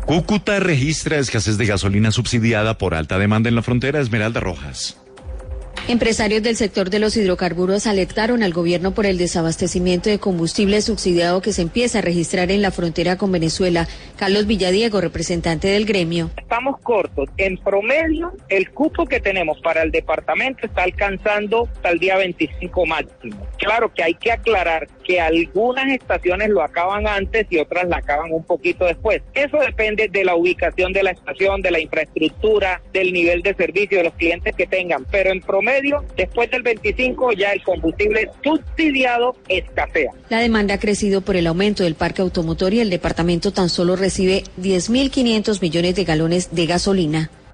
Cúcuta registra escasez de gasolina subsidiada por alta demanda en la frontera. Esmeralda Rojas. Empresarios del sector de los hidrocarburos alertaron al gobierno por el desabastecimiento de combustible subsidiado que se empieza a registrar en la frontera con Venezuela. Carlos Villadiego, representante del gremio. Estamos cortos. En promedio, el cupo que tenemos para el departamento está alcanzando hasta el día 25 máximo. Claro que hay que aclarar que algunas estaciones lo acaban antes y otras la acaban un poquito después. Eso depende de la ubicación de la estación, de la infraestructura, del nivel de servicio de los clientes que tengan. Pero en promedio, después del 25 ya el combustible subsidiado escasea. La demanda ha crecido por el aumento del parque automotor y el departamento tan solo recibe 10.500 millones de galones de gasolina.